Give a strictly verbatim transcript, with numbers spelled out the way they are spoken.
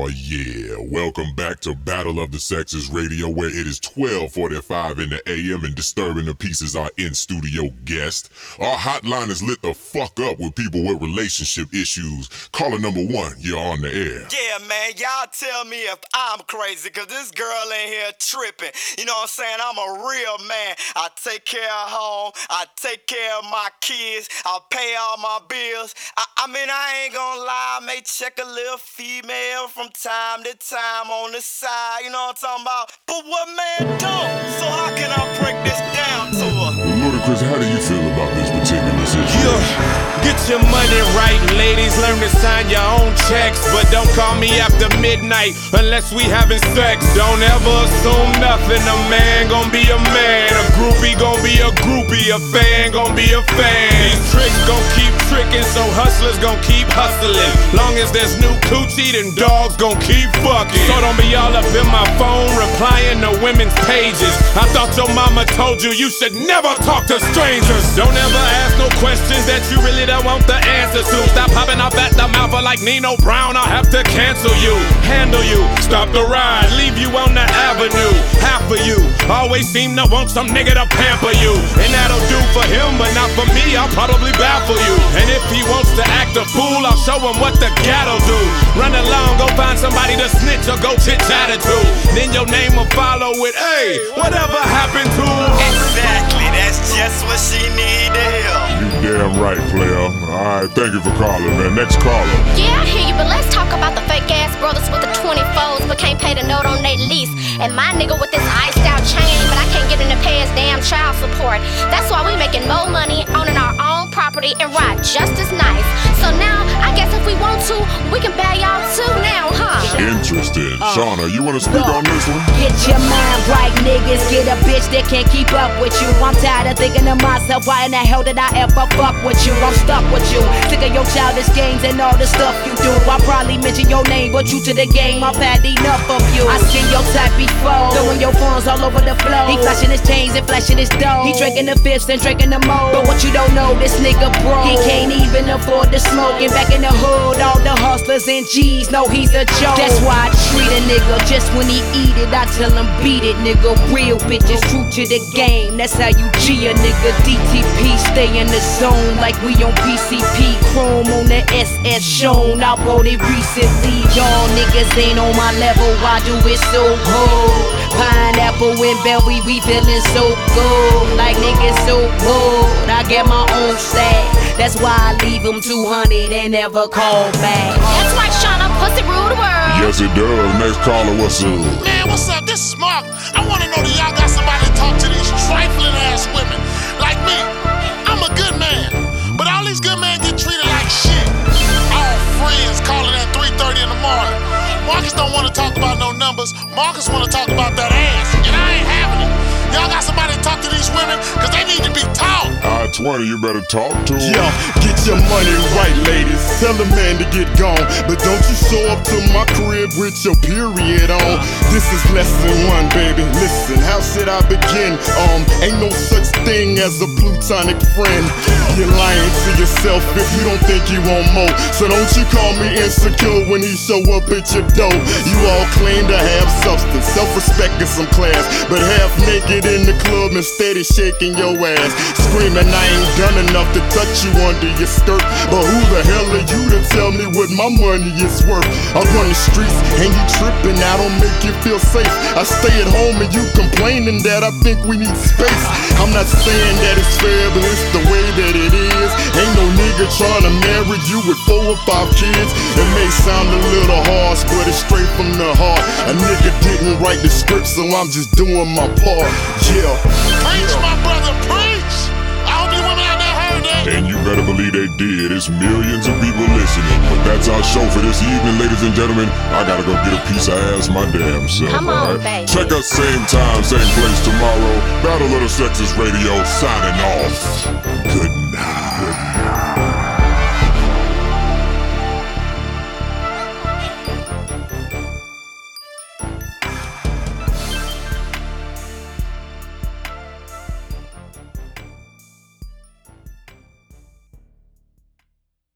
yeah, welcome back to Battle of the Sexes Radio, where it is twelve forty-five in the A M and disturbing the pieces our in-studio guest. Our hotline is lit the fuck up with people with relationship issues. Caller number one, you're on the air. Yeah, man, y'all tell me if I'm crazy, cause this girl in here tripping. You know what I'm saying? I'm a real man. I take care of home, I take care of my kids, I pay all my bills. I, I mean, I ain't gonna lie, I may check a little female from time to time on the side, you know what I'm talking about? But what man don't? So how can I break this down to her? Ludacris, how do you feel about this particular situation? Yeah. Get your money right, ladies. Learn to sign your own checks, but don't call me after midnight unless we having sex. Don't ever assume nothing. A man gon' be a man, a groupie gon' be a groupie, a fan gon' be a fan. These tricks gon' keep tricking, so hustlers gon' keep hustling. Long as there's new coochie, then dogs gon' keep fucking. So don't be all up in my phone replying to women's pages. I thought your mama told you you should never talk to strangers. Don't ever ask no questions that you really don't want the answer to. Stop popping off at the mouth like Nino Brown, I'll have to cancel you. Handle you, stop the ride, leave you on the avenue. Half of you always seem to want some nigga to pamper you, and that'll do for him, but not for me. I'll probably baffle you. And if he wants to act a fool, I'll show him what the gat'll do. Run along, go find somebody to snitch or go chit-chat to. Then your name will follow with, hey, whatever happened to? Exactly, that's just what she need to hear. You damn right, player. Alright, thank you for calling, man. Next caller. Yeah, I hear you, but let's talk about the fake ass brothers with the twenty-fours but can't pay the note on their lease. And my nigga with this iced out chain, but I can't get him to pay his damn child support. That's why we making more money owning our own property and ride just as nice. So now, I guess if we want to, we can buy y'all too now, huh? Interesting. Uh, Shauna, you wanna speak look, on this one? Get your mind right, niggas. Get a bitch that can't keep up with you. I'm tired of thinking to myself, why in the hell did I ever fuck with you? I'm stuck with you. Sick of your childish games and all the stuff you do. I probably mention your name, but you to the game, I've had enough of you. I seen your type before, throwing your phones all over the floor. He flashing his chains and flashing his dough. He drinking the fifths and drinking the mo. But what you don't know, this nigga broke. He can't even afford the smoke. And back in the hood, all the hustlers and G's know he's a joke. That's why I treat a nigga just when he eat it, I tell him beat it, nigga. Real bitches, true to the game. That's how you G a nigga. D T P, stay in the zone like we on P C P. Chrome on the S S shown. I bought it recently. Y'all niggas ain't on my level. Why do it so cold? Pineapple and berry, we feeling so good. Like niggas so good. I get my own stack. That's why I leave them two hundred and never call back. That's right, Shauna. Pussy rule the world. Yes, it does. Next caller, what's up? Man, what's up? This is Mark. I wanna know that y'all got somebody to talk to these trifling ass women like me. I'm a good man, but all these good men get treated like shit. All friends calling at three thirty in the morning. Marcus don't wanna talk about no numbers. Marcus wanna talk about that ass, and I ain't having it. Y'all got somebody to talk to these women, cause they need to be taught. I twenty, you better talk to him. Yeah, get your money right, ladies. Tell the man to get gone, but don't you show up to my crib with your period on. This is lesson one, baby. Listen, how should I begin? Um, ain't no such thing as a plutonic friend. You're lying to yourself if you don't think you want more. So don't you call me insecure when he show up at your door. You all claim to have substance, self-respect and some class, but half naked in the club and steady shaking your ass, screaming I ain't done enough to touch you under your skirt. But who the hell are you to tell me what my money is worth? I run the streets and you tripping, I don't make you feel safe. I stay at home and you complaining that I think we need space. I'm not saying that it's fair, but it's the way that it is. Ain't no nigga trying to marry you with four or five kids. It may sound a little harsh, but it's straight from the heart. A nigga didn't write the script, so I'm just doing my part. Yeah. Preach, my brother, preach. I hope you women out there heard that. And you better believe they did. It's millions of people listening. But that's our show for this evening, ladies and gentlemen. I gotta go get a piece of ass my damn self. Come on, right? baby. Check us same time, same place tomorrow. Battle of the Sexes Radio signing off. Good night.